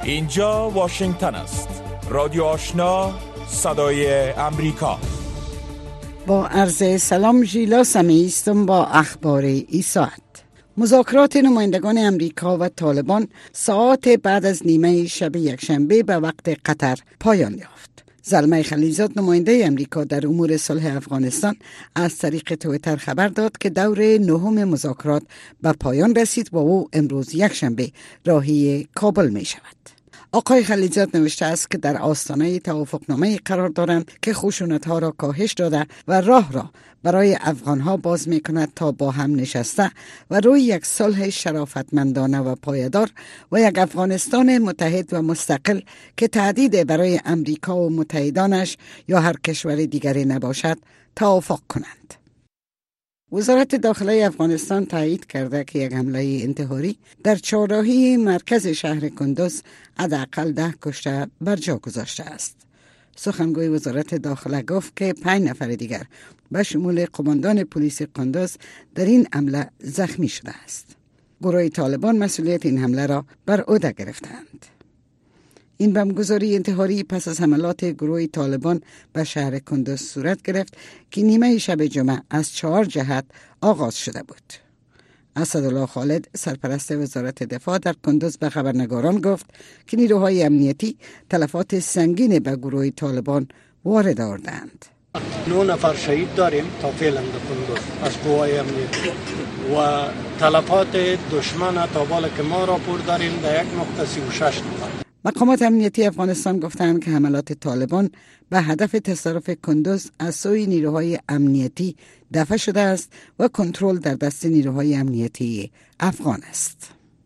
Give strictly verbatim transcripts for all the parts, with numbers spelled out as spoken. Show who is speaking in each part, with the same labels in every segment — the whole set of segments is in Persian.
Speaker 1: اینجا واشنگتن است. رادیو آشنا، صدای امریکا.
Speaker 2: با عرض سلام، ژیلا سمیعی هستم با اخبار این ساعت. مذاکرات نمایندگان امریکا و طالبان ساعات بعد از نیمه شب یکشنبه به وقت قطر پایان یافت. زلمه خلیلزاد نماینده امریکا در امور صلح افغانستان از طریق توییتر خبر داد که دور نهم مذاکرات به پایان رسید و او امروز یکشنبه راهی کابل می شود. آقای خلیلزاد نوشته است که در آستانه توافقنامه قرار دارند که خشونت‌ها را کاهش داده و راه را برای افغان‌ها باز می‌کند تا با هم نشسته و روی یک صلح شرافتمندانه و پایدار و یک افغانستان متحد و مستقل که تهدید برای امریکا و متحدانش یا هر کشور دیگری نباشد توافق کنند. وزارت داخلی افغانستان تایید کرده که یک حمله انتحاری در چهارراهی مرکز شهر کندوز حداقل ده کشته بر جا گذاشته است. سخنگوی وزارت داخله گفت که پنج نفر دیگر به شمول قماندان پلیس کندوز در این حمله زخمی شده است. گروه طالبان مسئولیت این حمله را بر عهده گرفتند. این بمبگذاری انتحاری پس از حملات گروه طالبان به شهر کندوز صورت گرفت که نیمه شب جمعه از چهار جهت آغاز شده بود. اسدالله خالد سرپرست وزارت دفاع در کندوز به خبرنگاران گفت که نیروهای امنیتی تلفات سنگین به گروه طالبان وارد آوردند.
Speaker 3: نه نفر شهید داریم تا فعلا در کندوز از قوای امنیتی و تلفات دشمن تا بالا که ما راپور داریم در یک نقطه سی و شش نفر.
Speaker 2: مقامات امنیتی افغانستان گفتند که حملات طالبان به هدف تصرف کندوز از سوی نیروهای امنیتی دفع شده است و کنترل در دست نیروهای امنیتی افغان است.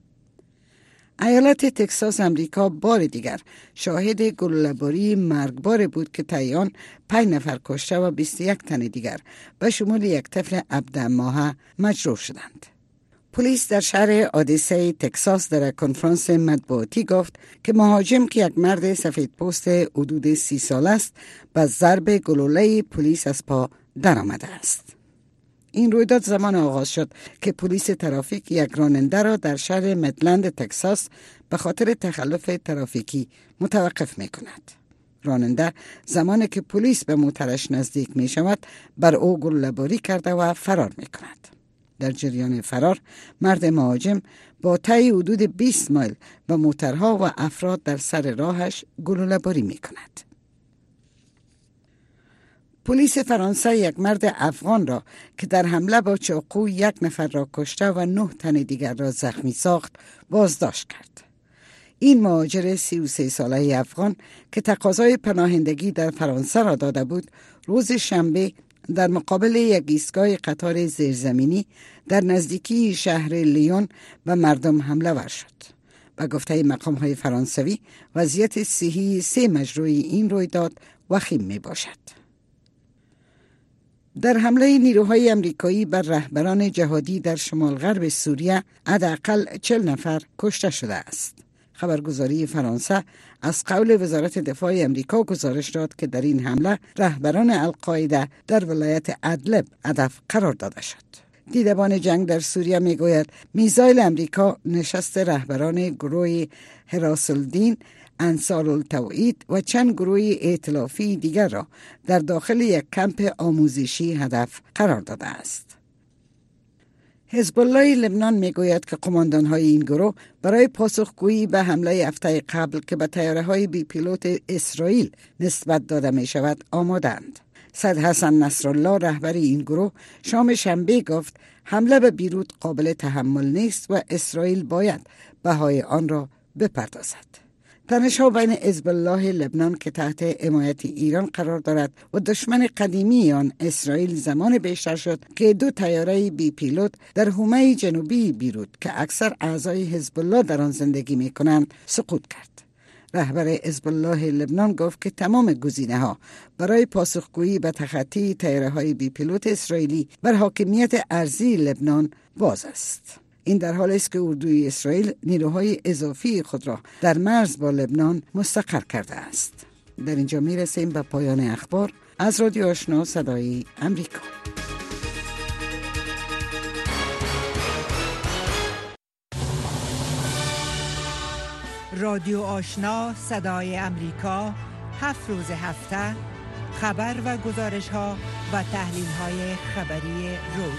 Speaker 2: ایالت تگزاس امریکا بار دیگر شاهد گلوله‌باری مرگبار بود که طی آن پنج نفر کشته و بیست و یک تن دیگر به شمول یک طفل هفده ماهه مجروح شدند. پلیس در شهر آدیسه تگزاس در کنفرانس مطبوعاتی گفت که مهاجم که یک مرد سفید پوست حدود سی ساله است به ضرب گلوله پلیس از پا در آمده است. این رویداد زمان آغاز شد که پلیس ترافیک یک راننده را در شهر مدلند تگزاس به خاطر تخلف ترافیکی متوقف می کند. راننده زمانی که پلیس به موترش نزدیک می شود بر او گلوله‌باری کرده و فرار می کند. در جریان فرار مرد مهاجم با طی حدود بیست مایل به موترها و افراد در سر راهش گلوله‌باری می کند. پلیس فرانسه یک مرد افغان را که در حمله با چاقو یک نفر را کشته و نه تن دیگر را زخمی ساخت بازداشت کرد. این مهاجر سی و سه ساله افغان که تقاضای پناهندگی در فرانسه را داده بود، روز شنبه در مقابل یک ایستگاه قطار زیرزمینی در نزدیکی شهر لیون به مردم حمله ور شد. به گفته مقام‌های فرانسوی وضعیت صحی سه مجروح این رویداد وخیم می باشد. در حمله نیروهای امریکایی بر رهبران جهادی در شمال غرب سوریه حداقل چهل نفر کشته شده است. خبرگزاری فرانسه از قول وزارت دفاع امریکا گزارش داد که در این حمله رهبران القاعده در ولایت ادلب هدف قرار داده شد. دیدبان جنگ در سوریه میگوید میزایل امریکا نشست رهبران گروه حراس الدین، انصارالتوحید و چند گروه ائتلافی دیگر را در داخل یک کمپ آموزشی هدف قرار داده است. حزب الله لبنان میگوید که قماندان‌های این گروه برای پاسخگویی به حمله هفته قبل که به طیاره‌های بی پیلوت اسرائیل نسبت داده می شود آمادند. سید حسن نصرالله رهبر این گروه شام شنبه گفت حمله به بیروت قابل تحمل نیست و اسرائیل باید بهای آن را بپردازد. تنش‌ها بین حزب الله لبنان که تحت حمایت ایران قرار دارد و دشمن قدیمی آن اسرائیل زمان بیشتر شد که دو طیاره بی پیلوت در حومه جنوبی بیروت که اکثر اعضای حزب الله در آن زندگی می‌کنند سقوط کرد. رهبر حزب الله لبنان گفت که تمام گزینه‌ها برای پاسخگویی به تخطی طیاره‌های بی پیلوت اسرائیلی بر حاکمیت ارضی لبنان باز است. این در حالی است که اردوی اسرائیل نیروهای اضافی خود را در مرز با لبنان مستقر کرده است. در اینجا می رسیم به پایان اخبار از رادیو آشنا صدای امریکا. رادیو آشنا صدای امریکا، هفت روز هفته خبر و گزارش ها و تحلیل های خبری روز.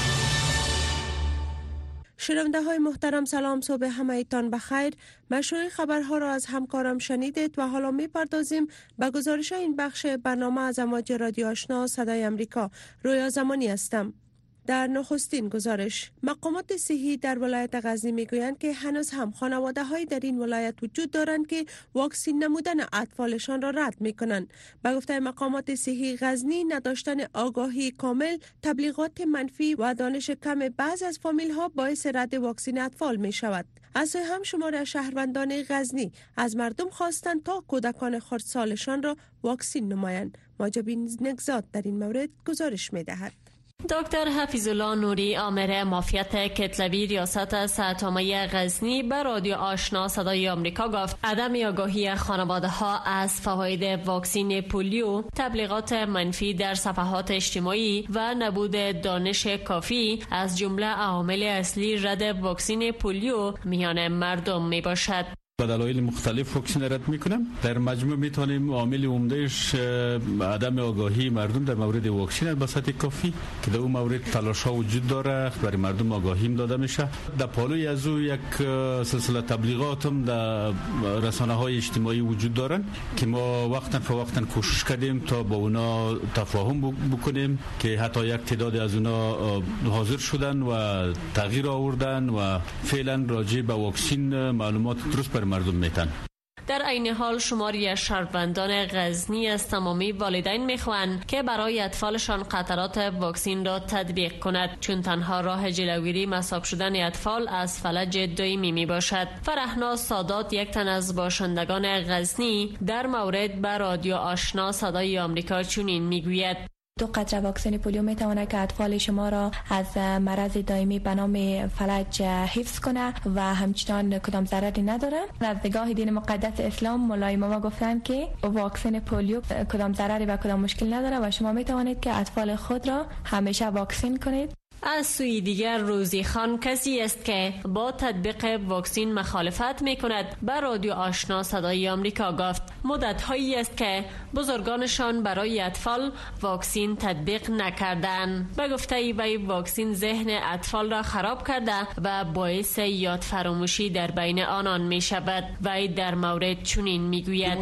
Speaker 4: شنونده های محترم سلام، صبح همه ایتان بخیر. مشروع خبرها را از همکارم شنیدید و حالا می پردازیم به گزارش این بخش برنامه از امواج رادیو آشنا صدای امریکا. رویا زمانی هستم. در نخستین گزارش، مقامات صحی در ولایت غزنی میگویند که هنوز هم خانواده های در این ولایت وجود دارند که واکسین نمودن اطفالشان را رد میکنند. به گفته مقامات صحی غزنی، نداشتن آگاهی کامل، تبلیغات منفی و دانش کم بعض از فامیل ها باعث رد واکسین اطفال می شود. از سوی هم شمار شهروندان غزنی از مردم خواستند تا کودکان خردسالشان را واکسین نمایند. ماجبین نگزاد در این مورد گزارش می دهد.
Speaker 5: دکتر حفیظالله نوری، آمر مافیت کتلوی ریاست صحت عامه غزنی، به رادیو آشنا صدای آمریکا گفت عدم آگاهی خانواده ها از فواید واکسین پولیو، تبلیغات منفی در صفحات اجتماعی و نبود دانش کافی از جمله عوامل اصلی رد واکسین پولیو میان مردم می باشد.
Speaker 6: به دلایل مختلف واکسین رد میکنم. در مجموع میتونیم عامل عمدهش عدم آگاهی مردم در مورد واکسین به سطح کافی که در اون مورد تلاش ها وجود داره، برای مردم آگاهی داده میشه. در پالوی از او یک سلسله تبلیغات هم در رسانه های اجتماعی وجود دارن که ما وقتا فوقتا کوشش کردیم تا با اونا تفاهم بکنیم که حتی یک تعداد از اونا حاضر شدن و تغییر آوردن و فعلا راجع به واکسین معلومات درست بر مردم میتن.
Speaker 5: در عین حال شماری از شهروندان غزنی از تمامی والدین میخواهند که برای اطفالشان قطرات واکسین را تطبیق کند، چون تنها راه جلوگیری مصاب شدن اطفال از فلج دائمی می باشد. فرحنا سادات، یک تن از باشندگان غزنی، در مورد به رادیو آشنا صدای آمریکا چنین میگوید:
Speaker 7: دو قطره واکسن پولیو میتواند که اطفال شما را از مرض دائمی به نام فلج حفظ کنه و همچنان کدام ضرری نداره. از نگاه دین مقدس اسلام، مولای ما گفتن که واکسن پولیو کدام ضرری و کدام مشکل نداره و شما میتوانید که اطفال خود را همیشه واکسین کنید.
Speaker 5: از سوی دیگر روزی خان کسی است که با تطبیق واکسین مخالفت می کند. به رادیو آشنا صدای آمریکا گفت مدت هایی است که بزرگانشان برای اطفال واکسین تطبیق نکردند. به گفته وی واکسین ذهن اطفال را خراب کرده و باعث یاد فراموشی در بین آنان می شود. وی در مورد چنین می گوید: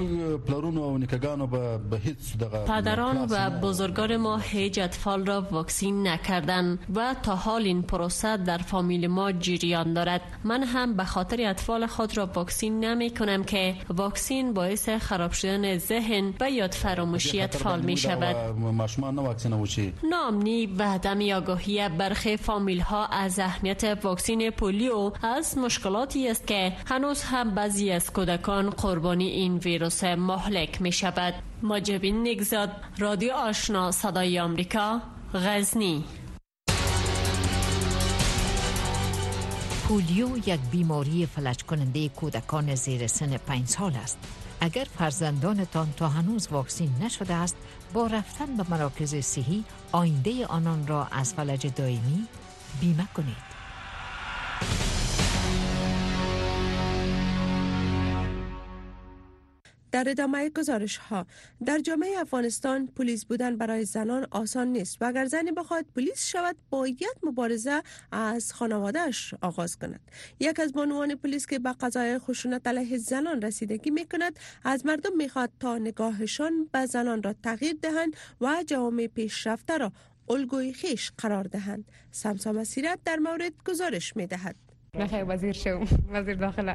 Speaker 5: پدران و بزرگان ما هیچ اطفال را واکسین نکردند و تا حال این پروسه در فامیل ما جریان دارد. من هم به خاطر اطفال خود را واکسین نمی کنم که واکسین باعث خراب شدن ذهن و یاد فراموشی اطفال می شود. ناامنی و عدم آگاهی برخی فامیل ها از اهمیت واکسین پولیو از مشکلاتی است که هنوز هم بعضی از کودکان قربانی این ویروس مهلک می شود. ماجبین نگزاد، رادیو آشنا صدای آمریکا، غزنی.
Speaker 8: پولیو یک بیماری فلج کننده کودکان زیر سن پنج سال است. اگر فرزندانتان تا هنوز واکسین نشده است، با رفتن به مراکز صحی آینده آنان را از فلج دائمی بیمه کنید.
Speaker 4: در ادامه گزارش ها، در جامعه افغانستان پلیس بودن برای زنان آسان نیست و اگر زنی بخواهد پلیس شود باید مبارزه از خانوادهش آغاز کند. یک از بانوان پلیس که به قضای خشونت علیه زنان رسیدگی می کند از مردم می خواهد تا نگاهشان به زنان را تغییر دهند و جوامع پیشرفته را الگوی خویش قرار دهند. سمسا مسیرت در مورد گزارش می دهد.
Speaker 9: بخیر وزیر شو وزیر داخله.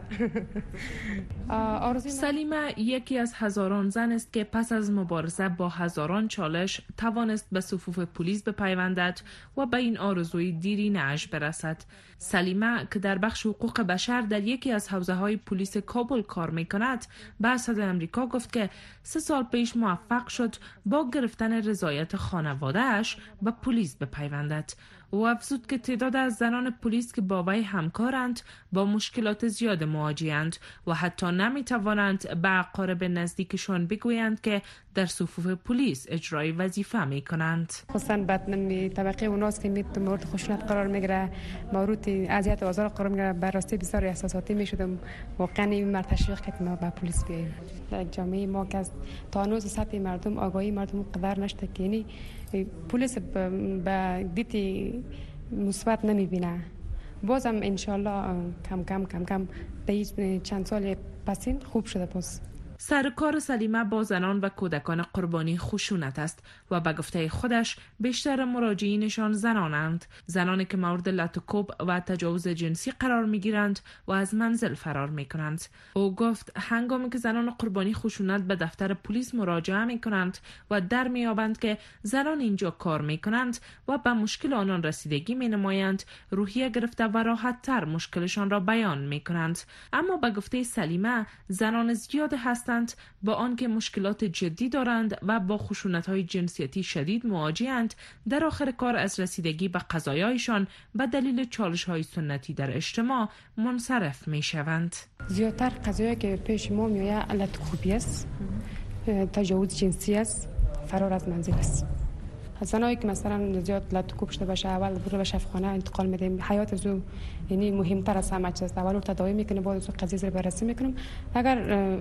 Speaker 10: سلیمه یکی از هزاران زن است که پس از مبارزه با هزاران چالش توانست به صفوف پلیس بپیوندد و به این آرزوی دیری نعش برسد. سلیمه که در بخش حقوق بشر در یکی از حوزه های پلیس کابل کار می کند، به صدای آمریکا گفت که سه سال پیش موفق شد با گرفتن رضایت خانواده‌اش به پلیس بپیوندد. و افزود که تعداد از زنان پلیس که با وی همکارند با مشکلات زیاد مواجهند و حتی نمیتوانند به اقارب نزدیکشان بگویند که در صفوف پلیس اجرای وظیفه می کنند.
Speaker 9: خصوصا بعد طبقه اوناست که میت مورد خشونت قرار میگیره، مورد اذیت و آزار قرار میگیره، بر راستی بسیار احساساتی میشدم. واقعا این مرد تشویق کرد که ما به پلیس بیاییم. در جامعه ما که تا هنوز سطح مردم آگاهی مردم قدر نشده که یعنی پلیس به دیتی مثبت نمیبینه. بازم انشالله کم کم کم کم در چند سال پسین خوب شده. باز
Speaker 10: سرکار سلیمه با زنان و کودکان قربانی خشونت است و به گفته خودش بیشتر مراجعینشان زنانند، زنانی که مورد لطوکوب و تجاوز جنسی قرار میگیرند و از منزل فرار میکنند. او گفت هنگامی که زنان قربانی خشونت به دفتر پلیس مراجعه میکنند و در میابند که زنان اینجا کار میکنند و به مشکل آنان رسیدگی مینمایند، روحیه گرفته و راحت تر مشکلشان را بیان میکنند. اما به گفته سلیمه زنان زیاد هست با آنکه مشکلات جدی دارند و با خشونت‌های جنسیتی شدید مواجه‌اند، در آخر کار از رسیدگی به قضایایشان به دلیل چالش‌های سنتی در اجتماع منصرف می‌شوند.
Speaker 9: زیادتر قضایی که پیش ما میآید لطوکوبی است، تجاوز جنسی است، فرار از منزل است. زنایی که مثلا زیاد لطوکوب شده باشه اول برو به شفاخانه انتقال میدیم. حیات زو یعنی مهمتر از همه چیز. اول رو تداوی میکنه، بعد از قضیه رو بررسی میکنم. اگر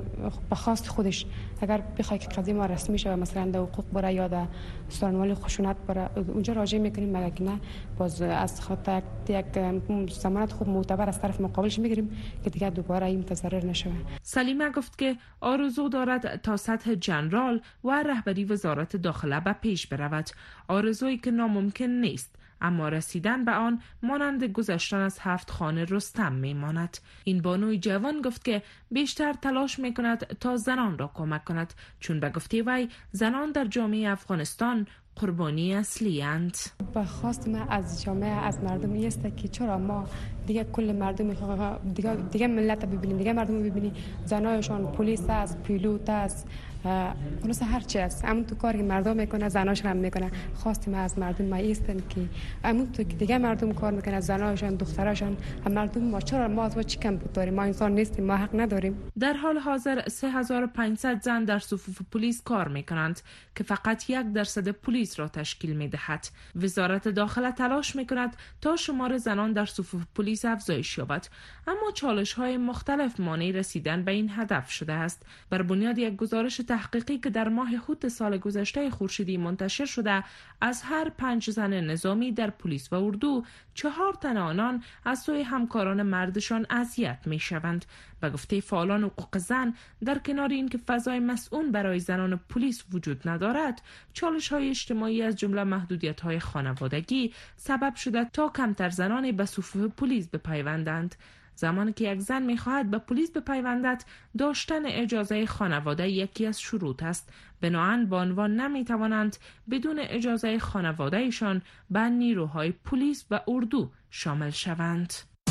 Speaker 9: به خواست خودش اگر بخواد که قضیه ما رسمی شه مثلا در حقوق بره یا در سرانوال خشونت بره اونجا راجع میکنیم، مگر که نه باز از خاطر یک ضمانت خوب معتبر از طرف مقابلش میگیریم که دیگه دوباره این متضرر نشه.
Speaker 10: سلیمه گفت که آرزو دارد تا سطح جنرال و رهبری وزارت داخله به پیش برود، آرزویی که ناممکن نیست، اما رسیدن به آن مانند گذشتن از هفت خانه رستم میماند. این بانوی جوان گفت که بیشتر تلاش میکند تا زنان را کمک کند، چون به گفته وی زنان در جامعه افغانستان قربانی اصلی اند.
Speaker 9: با خواست من از جامعه از مردم است که چرا ما دیگه کل مردم دیگه دیگه ملت ببینیم، دیگه مردم ببینیم، زنایشان پلیس است، پیلوت است، خلاص هر چی است، همون تو کاری مردم میکنه زناش هم میکنه. خواست من از مردم ما ایستن که همون تو که دیگه مردم کار میکنه زنایشان دختراشان، مردم ما چرا ما از چی کم داریم؟ ما انسان نیستیم؟ ما حق نداریم؟
Speaker 10: در حال حاضر سه هزار و پانصد زن در صفوف پلیس کار میکنند که فقط یک درصد پلیس را تشکیل میدهد. وزارت داخله تلاش میکند تا شمار زنان در صفوف پلیس افزایش یابد، اما چالش های مختلف مانع رسیدن به این هدف شده است. بر بنیاد یک گزارش تحقیقی که در ماه هوت سال گذشته خورشیدی منتشر شده، از هر پنج زن نظامی در پلیس و اردو چهار تن آنان از سوی همکاران مردشان اذیت می شوند. به گفته فعالان حقوق زن، در کنار این که فضای مسئول برای زنان پلیس وجود ندارد، چالش های اجتماعی از جمله محدودیت های خانوادگی سبب شده تا کمتر زنان به صفوف پلیس بپیوندند. زمانی که یک زن می‌خواهد به پلیس بپیوندد، داشتن اجازه خانواده یکی از شروط است. بنابراین به عنوان نمی‌توانند بدون اجازه خانواده‌شان به نیروهای پلیس و اردو شامل شوند.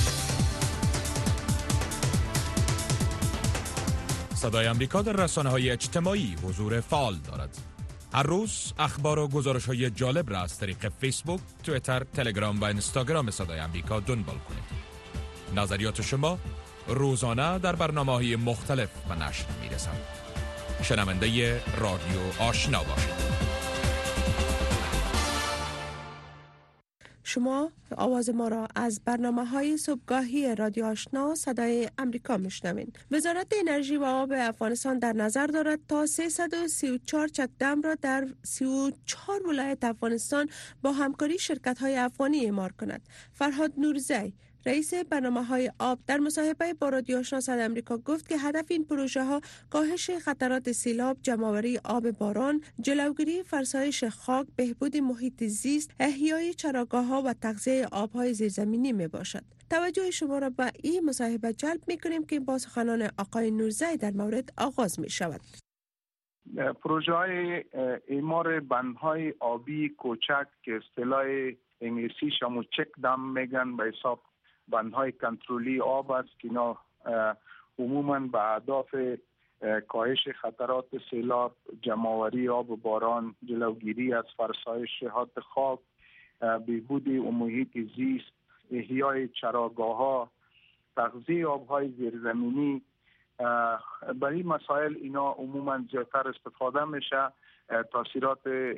Speaker 1: صدای امریکا در رسانه‌های اجتماعی حضور فعال دارد. هر روز اخبار و گزارش‌های جالب را از طریق فیسبوک، توییتر، تلگرام و اینستاگرام صدای امریکا دنبال کنید. نظریات شما روزانه در برنامه‌های مختلف و نشر می‌رسند. شنونده رادیو آشنا باشید.
Speaker 4: شما آواز ما را از برنامه‌های صبحگاهی رادیو آشنا صدای امریکا میشنوین. وزارت انرژی و آب افغانستان در نظر دارد تا سیصد و سی و چهار چک‌دم را در سی و چهار ولایت افغانستان با همکاری شرکت‌های افغانی اعمار کند. فرهاد نورزی، رئیس برنامه‌های آب، در مصاحبه با رادیو آشنا صدای امریکا گفت که هدف این پروژه ها کاهش خطرات سیلاب، جمع‌آوری آب باران، جلوگیری فرسایش خاک، بهبود محیط زیست، احیای چراگاه‌ها و تغذیه آب‌های زیرزمینی میباشد. توجه شما را به این مصاحبه جلب می‌کنیم که با سخنان آقای نورزی در مورد آغاز می‌شود.
Speaker 11: پروژه های اعمار بندهای آبی کوچک که اصطلاح انگلیسی شامو چک دم میگن، به حساب بندهای کنترلی آب است که اینا عموماً به اهداف کاهش خطرات سیلاب، جمع‌آوری آب و باران، جلوگیری از فرسایش حاد خاک، بهبود محیط زیست، احیای چراگاه‌ها، تغذیه آب‌های زیرزمینی. برای مسائل اینا عموما زیادتر استفاده میشه. تاثیرات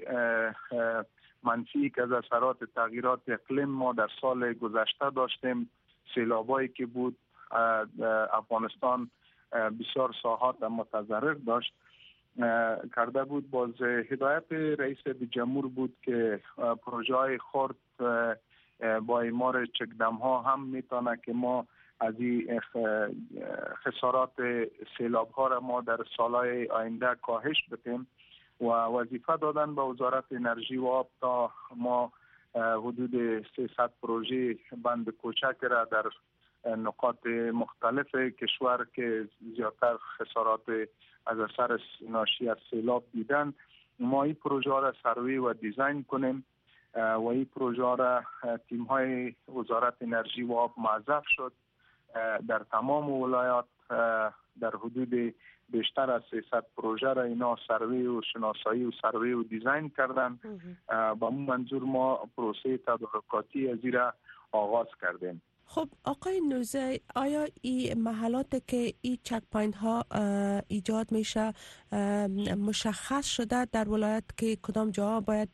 Speaker 11: منفی که از اثرات تغییرات اقلیم ما در سال گذشته داشتیم، سیلابایی که بود، افغانستان بسیار ساحات متضرر داشت کرده بود. باز هدایت رئیس جمهور بود که پروژه های خرد با اعمار چکدم ها هم میتونه که ما از این خسارات سیلاب ها را ما در سالهای آینده کاهش بدیم و وظیفه دادن به وزارت انرژی و آب تا ما حدود سیصد پروژه بند کوچک را در نقاط مختلف کشور که زیادتر خسارات از اثر ناشی از سیلاب دیدن، ما این پروژه را سروی و دیزاین کنیم و این پروژه را تیم های وزارت انرژی و آب موظف شد در تمام ولایات در حدود بیشتر از سیصد پروژه را اینا سروی و شناسایی و سروی و دیزاین کردن. با اون منظور ما پروسه تدارکاتی از این را آغاز کردیم.
Speaker 4: خب آقای نوزی، آیا این محلات که این چک پوینت ها ایجاد میشه مشخص شده در ولایت که کدام جاها باید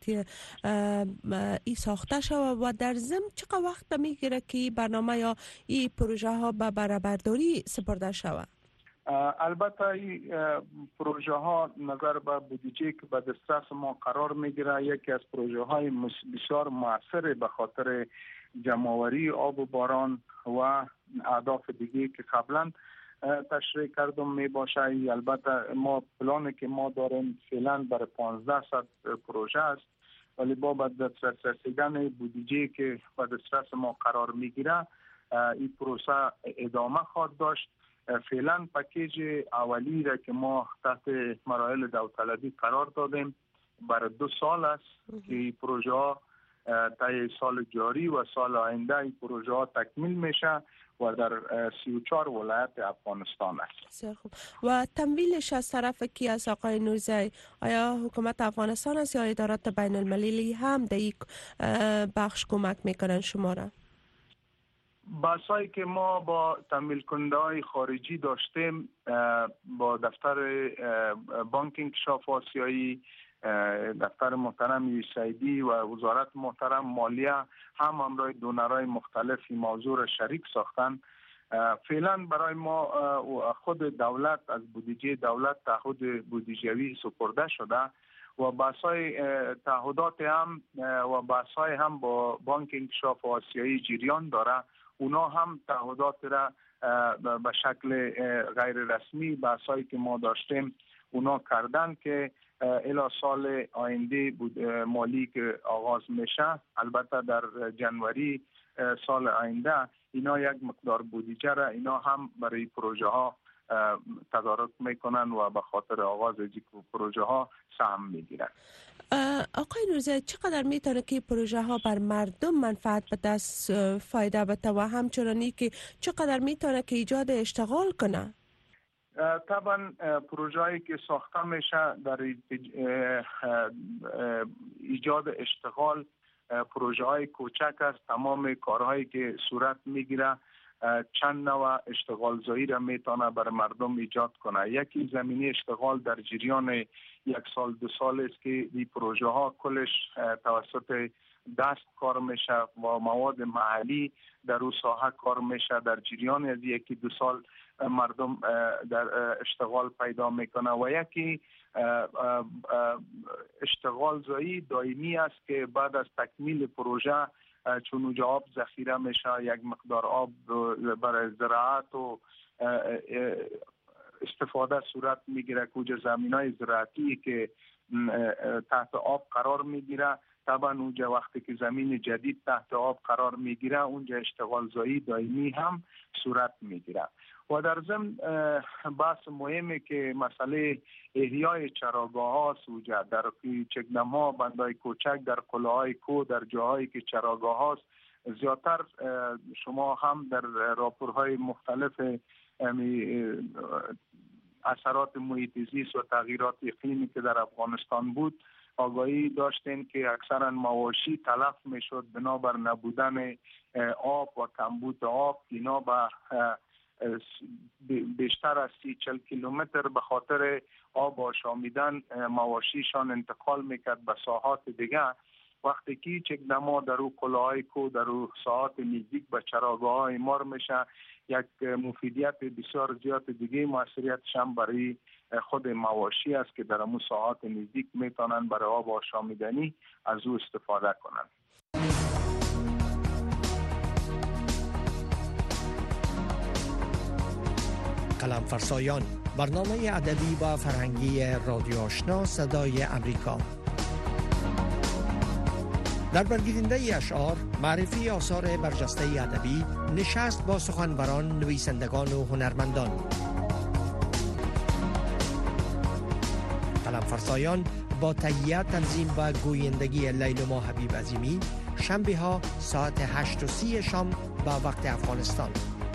Speaker 4: این ساخته شود و در ضمن چقدر وقت میگیره که برنامه یا این پروژه ها به بهره‌برداری سپرده شود؟
Speaker 11: البته این پروژه ها نظر به بودجه که به دسترس ما قرار میگیره یکی از پروژه های بسیار مؤثر به خاطر جمع‌آوری آب و باران و اهداف دیگه که قبلا تشریح کردم می باشه. البته ما پلانی که ما داریم فعلا برای پانزده صد پروژه است، ولی با به دسترس رسیدن بودجه که به دسترس ما قرار میگیره این پروسه ادامه خواهد داشت. فعلا پکیج اولی را که ما تحت مراحل داوطلبی قرار دادیم برای دو سال است که این پروژه ها تا سال جاری و سال آینده این پروژه ها تکمیل میشه و در سی و چهار ولایت افغانستان است.
Speaker 4: بسیار خوب. و تمویلش از طرف کی است آقای نوزی؟ آیا حکومت افغانستان است یا ادارات بین المللی هم در این بخش کمک میکنن شما را؟
Speaker 11: بحثایی که ما با تمویل کننده های خارجی داشتیم با دفتر بانک انکشاف آسیایی، دفتر محترم یو اس ای دی و وزارت محترم مالیه هم همراه دونرهای مختلفی موضوع را شریک ساختن. فعلا برای ما خود دولت از بودجه دولت تعهد بودجوی سپرده شده و بحث‌های تعهدات هم و بحث‌های هم با بانک انکشاف آسیایی جریان داره. اونا هم تعهدات را به شکل غیر رسمی بحث‌هایی که ما داشتیم اونا کردن که الی سال آینده مالی که آغاز میشه، البته در جنوری سال آینده اینا یک مقدار بودجه را اینا هم برای پروژه ها تدارک میکنن و به خاطر آغاز این پروژه ها سهم میگیرن.
Speaker 4: آقای نوزی، چقدر میتونه که پروژه ها بر مردم منفعت به دست فایده بده و همچنانی که چقدر میتونه که ایجاد اشتغال کنه؟
Speaker 11: طبعا پروژه هایی که ساخته میشه در ایجاد اشتغال پروژه های کوچک است. تمام کارهایی که صورت میگیره چند نوع اشتغال زایی را میتونه بر مردم ایجاد کنه. یکی زمینی اشتغال در جریان یک سال دو سال است که این پروژه ها کلش توسط دست کار میشه و مواد محلی در اون ساحه کار میشه. در جریان از یکی دو سال مردم در اشتغال پیدا میکنه و یکی اشتغال زایی دائمی است که بعد از تکمیل پروژه چون اونجا آب ذخیره میشه، یک مقدار آب برای زراعت و استفاده صورت میگیره. کجا زمینای زراعتی که تحت آب قرار میگیره، طبعا اونجا وقتی که زمین جدید تحت آب قرار میگیره اونجا اشتغال زایی دائمی هم صورت میگیره. و در ضمن بحث مهمی که مسئله احیای چراگاه هاست وجود در چکدم ها، بندهای کوچک در قله های کو، در جاهایی که چراگاه هاست زیادتر شما هم در راپورهای مختلف اثرات محیط زیست و تغییرات اقلیمی که در افغانستان بود آگاهی داشتیم که اکثرا مواشی تلف میشد بنابر نبودن آب و کمبود آب. اینا به بیشتر از سی چل کیلومتر به خاطر آب آشامیدن مواشیشان انتقال میکرد به ساحات دیگه. وقتی که یک دما در او کلاهای کو در او ساحات نزدیک به چراگاه های مار میشه، یک مفیدیت بسیار زیاد دیگه موثریتش هم برای خود مواشی است که در امو ساحات نزدیک میتونن برای آب آشامیدنی از او استفاده کنند.
Speaker 12: قلم فرسایان، برنامه ادبی و فرهنگی رادیو آشنا صدای امریکا. در برگیرنده اشعار، معرفی آثار برجسته ادبی، نشست با سخنوران، نویسندگان و هنرمندان. قلم فرسایان با تهیه، تنظیم و گویندگی لیلما حبیب عظیمی، شنبه ها ساعت هشت و سی شام به وقت افغانستان.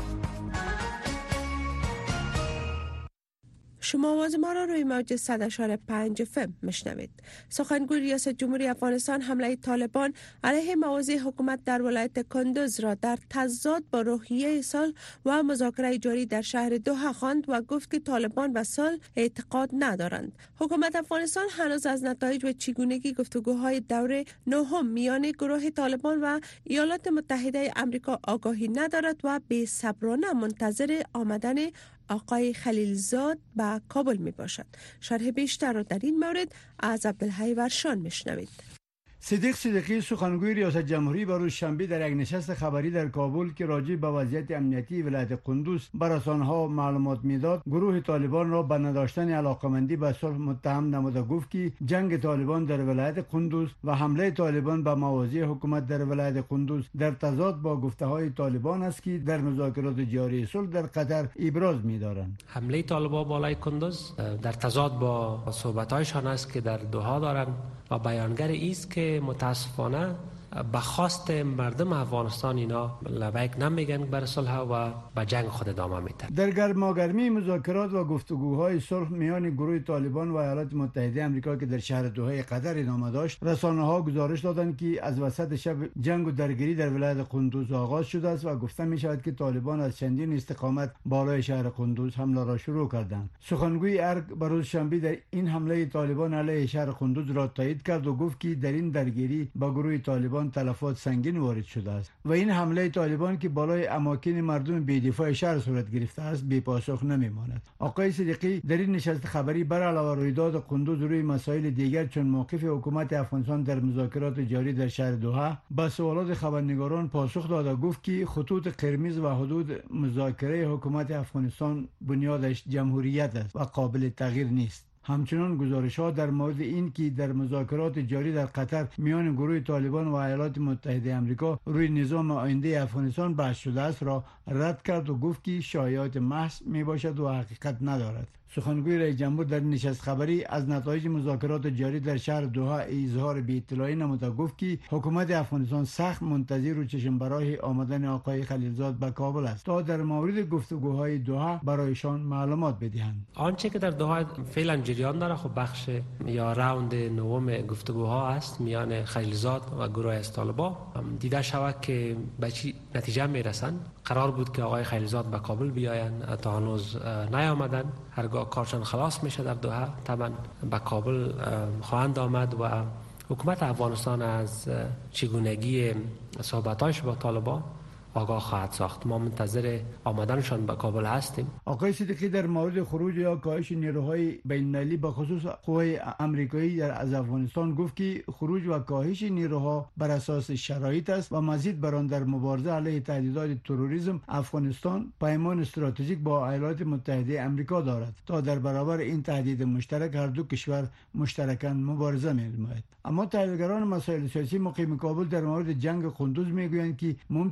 Speaker 4: شما آواز ما را روی موج صد اشاره پنج فم مشنوید. سخنگوی ریاست جمهوری افغانستان حمله طالبان علیه مواضع حکومت در ولایت کندوز را در تضاد با روحیه صلح و مذاکره جاری در شهر دوحه خواند و گفت که طالبان و صلح اعتقاد ندارند. حکومت افغانستان هنوز از نتایج و چگونگی گفتگوهای دوره نهم میان گروه طالبان و ایالات متحده آمریکا آگاهی ندارد و بی‌صبرانه منتظر آمدن آقای خلیلزاد به کابل می باشد. شرح بیشتر را در این مورد از عبدالحی ورشان میشنوید.
Speaker 13: صدیق صدیقی سخنگوی ریاست جمهوری با روز شنبه در یک نشست خبری در کابل که راجع به وضعیت امنیتی ولایت قندوز به رسانه‌ها معلومات میداد، گروه طالبان را به نداشتن علاقمندی به صلح متهم نموده. گفت که جنگ طالبان در ولایت قندوز و حمله طالبان به مواضع حکومت در ولایت قندوز در تضاد با گفته‌های طالبان است که در مذاکرات جاری صلح در قطر ابراز می‌دارند.
Speaker 14: حمله طالبان بالای قندوز در تضاد با صحبت‌هایشان است که در دوحه دارند و بیانگر است که متاسفانه به خواست مردم افغانستان اینا لبیک نمیگن بر صلح و به جنگ خود ادامه میدن.
Speaker 13: در گرماگرمی مذاکرات و گفتگوهای صلح میان گروه طالبان و ایالات متحده آمریکا که در شهر دوحه قطر ادامه داشت، رسانه‌ها گزارش دادند که از وسط شب جنگ و درگیری در ولایت قندوز آغاز شده است و گفته می شود که طالبان از چندین استقامت بالای شهر قندوز حمله را شروع کردند. سخنگوی ارگ بروز شنبه در این حمله طالبان علیه شهر قندوز را تایید کرد و گفت که در این درگیری با گروه طالبان تلفات سنگین وارد شده است و این حمله طالبان که بالای اماکن مردم بی‌دفاع شهر صورت گرفته است بی پاسخ نمیماند. آقای صدیقی در این نشست خبری بر علاوه رویداد قندوز روی مسائل دیگر چون موقف حکومت افغانستان در مذاکرات جاری در شهر دوحه با سوالات خبرنگاران پاسخ داد و گفت که خطوط قرمز و حدود مذاکره حکومت افغانستان بنیادش جمهوریت است و قابل تغییر نیست. همچنان گزارش‌ها در مورد این که در مذاکرات جاری در قطر میان گروه طالبان و ایالات متحده آمریکا روی نظام آینده افغانستان بحث شده است را رد کرد و گفت که شایعات محض میباشد و حقیقت ندارد. سخنگوی رئیس جمهور در نشست خبری از نتایج مذاکرات جاری در شهر دوحه اظهار بی‌اطلاعی نمود و گفت که حکومت افغانستان سخت منتظر و چشم برای آمدن آقای خلیلزاد به کابل است تا در مورد گفتگوهای دوحه برایشان معلومات بدهند.
Speaker 14: آنچه که در دوحه فعلا جریان داره خب بخش یا راوند نهم گفتگوها است میان خلیلزاد و گروه از طالبان. دیده شود که به چی نتیجه میرسند. قرار بود که آقای خلیلزاد به کابل بیایند، تا هنوز نیامدن. هرگاه کارشان خلاص میشه در دوحه طبعا به کابل خواهند آمد و حکومت افغانستان از چگونگی صحبتایش با طالبان آگاه خواهد ساخت. ما منتظر آمدنشان به کابل هستیم.
Speaker 13: آقای صدیقی در مورد خروج یا کاهش نیروهای بین‌المللی به خصوص قوای آمریکایی در از افغانستان گفت که خروج و کاهش نیروها بر اساس شرایط است و مزید بر آن در مبارزه علیه تهدیدات تروریسم افغانستان پیمان استراتژیک با ایالات متحده آمریکا دارد تا در برابر این تهدید مشترک هر دو کشور مشترکاً مبارزه می‌نماید. اما تحلیلگران مسائل سیاسی مقیم کابل در مورد جنگ قندوز میگویند که ممکن طالبان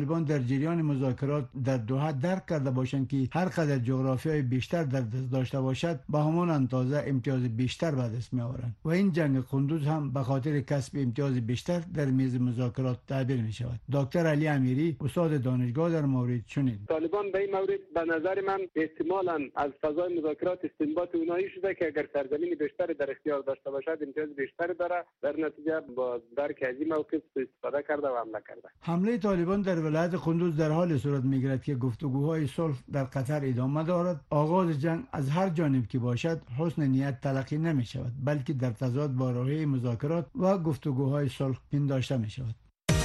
Speaker 13: طالبان در جریان مذاکرات در دوحه درک کرده باشند که هر قدر جغرافیای بیشتر در دست داشته باشد به همان اندازه امتیاز بیشتر به دست می آورند و این جنگ قندوز هم به خاطر کسب امتیاز بیشتر در میز مذاکرات تعبیر می شود. دکتر علی امیری استاد دانشگاه در مورد چنین
Speaker 15: طالبان به این مورد به نظر من احتمالاً از فضای مذاکرات استنباط اونایی شده که اگر سرزمین بیشتری در اختیار داشته باشد امتیاز بیشتری داره، در نتیجه با درک از این موقف استفاده کرده و حمله کرده.
Speaker 13: حمله طالبان در ولایت قندوز در حال صورت میگیرد که گفتگوهای صلح در قطر ادامه دارد. آغاز جنگ از هر جانب که باشد حسن نیت تلقی نمی شود، بلکه در تضاد با راهی مذاکرات و گفتگوهای صلح پنداشته می شود.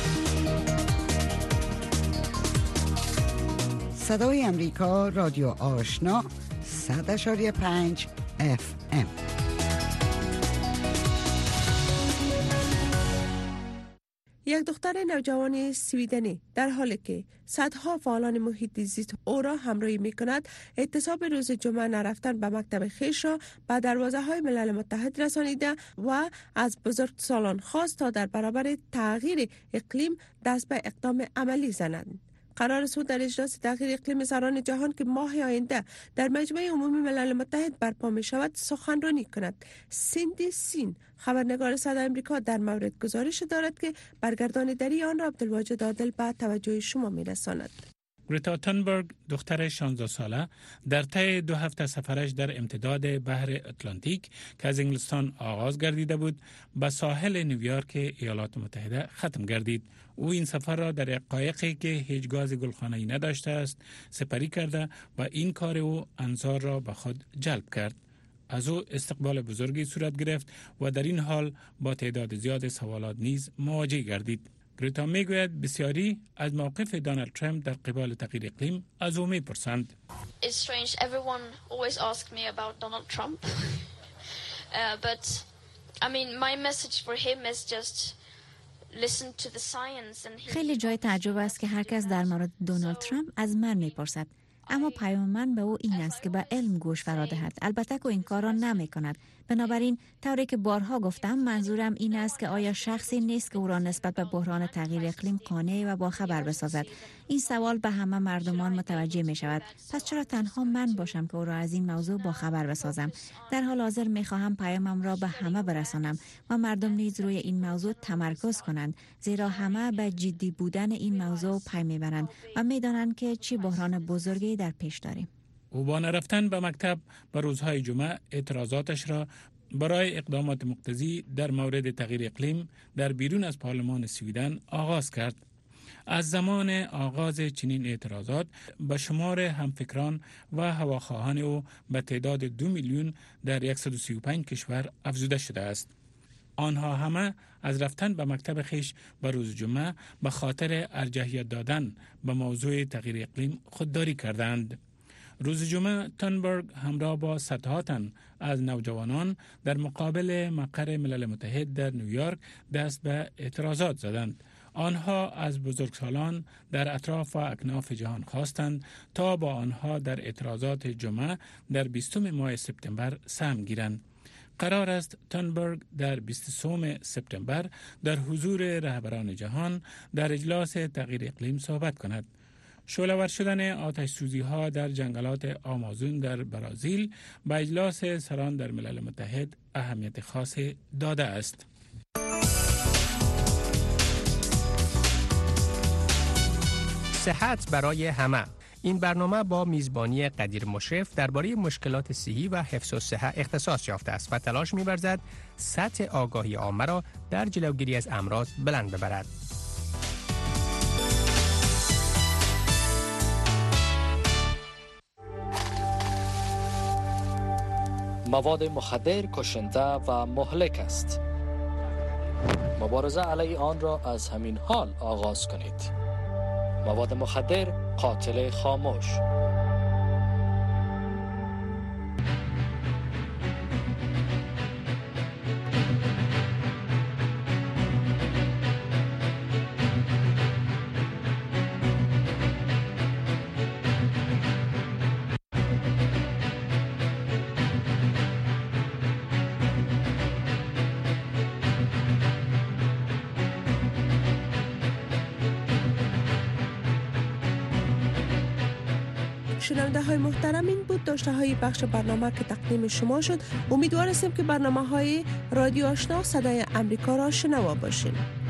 Speaker 2: صدای امریکا، رادیو آشنا، صد اشاری پنج اف ام.
Speaker 4: یک دختر نوجوان سویدنی در حالی که صدها فعالان محیط زیست او را همراهی می کند، اعتصاب روز جمعه نرفتن به مکتب خویش را به دروازه های ملل متحد رسانیده و از بزرگسالان خواست تا در برابر تغییر اقلیم دست به اقدام عملی زنند. قرار است در اجلاس تغییر اقلیم سران جهان که ماه آینده در مجمع عمومی ملل متحد برپا می شود سخنرانی کند. سیندی سین، خبرنگار صدای امریکا، در مورد گزارش دارد که برگرداندگی آن را عبدالواجد عادل به توجه شما می رساند.
Speaker 16: گرتا تونبرگ، دختر شانزده ساله، در طی دو هفته سفرش در امتداد بحر اتلانتیک که از انگلستان آغاز گردیده بود به ساحل نیویورک ایالات متحده ختم گردید. او این سفر را در یک قایقی که هیچ گاز گلخانه‌ای نداشته است سپری کرده و این کار او انظار را به خود جلب کرد. از او استقبال بزرگی صورت گرفت و در این حال با تعداد زیاد سوالات نیز مواجه گردید. گرتا میگوید بسیاری از موقف دونالد ترامپ در قبال تغییر اقلیم از او میپرسند.
Speaker 17: It's strange. Everyone always asks me about Donald Trump. uh, but I mean my message for him is just listen to the science and he...
Speaker 18: خیلی جای تعجب است که هر کس در مورد دونالد ترامپ از من میپرسد. اما پیام من به او این است که به علم گوش فرا دهد. البته که این کار را نمی کند. بنابراین طوری که بارها گفتم منظورم این است که آیا شخصی نیست که او را نسبت به بحران تغییر اقلیم قانع و باخبر بسازد. این سوال به همه مردمان متوجه می شود. پس چرا تنها من باشم که او را از این موضوع باخبر بسازم؟ در حال حاضر می خواهم پیامم را به همه برسانم و مردم نیز روی این موضوع تمرکز کنند، زیرا همه به جدی بودن این موضوع پی می برند و می دانند که چه بحران بزرگی در پیش داریم.
Speaker 16: او با نرفتن به مکتب به روزهای جمعه اعتراضاتش را برای اقدامات مقتضی در مورد تغییر اقلیم در بیرون از پارلمان سویدن آغاز کرد. از زمان آغاز چنین اعتراضات به شمار همفکران و هواخواهان او به تعداد دو میلیون در صد و سی و پنج کشور افزوده شده است. آنها همه از رفتن به مکتب خویش به روز جمعه به خاطر ارجحیت دادن به موضوع تغییر اقلیم خودداری کردند. روز جمعه تونبرگ همراه با صدها تن از نوجوانان در مقابل مقر ملل متحد در نیویورک دست به اعتراضات زدند. آنها از بزرگسالان در اطراف و اکناف جهان خواستند تا با آنها در اعتراضات جمعه در بیستم ماه سپتامبر سهم گیرند. قرار است تونبرگ در بیستم سپتامبر در حضور رهبران جهان در اجلاس تغییر اقلیم صحبت کند. شعله‌ور شدن آتش سوزی ها در جنگلات آمازون در برزیل به اجلاس سران در ملل متحد اهمیت خاصی داده است.
Speaker 19: صحت برای همه. این برنامه با میزبانی قدیر مشرف درباره مشکلات صحی و حفظ الصحه اختصاص یافته است و تلاش می‌ورزد سطح آگاهی عامه را در جلوگیری از امراض بلند ببرد.
Speaker 20: مواد مخدر کشنده و مهلک است. مبارزه علیه آن را از همین حال آغاز کنید. مواد مخدر قاتل خاموش.
Speaker 4: شنونده های محترم، این بود داشته های بخش برنامه که تقدیم شما شد. امیدوار هستیم که برنامه های رادیو آشنا صدای امریکا را شنوا باشین.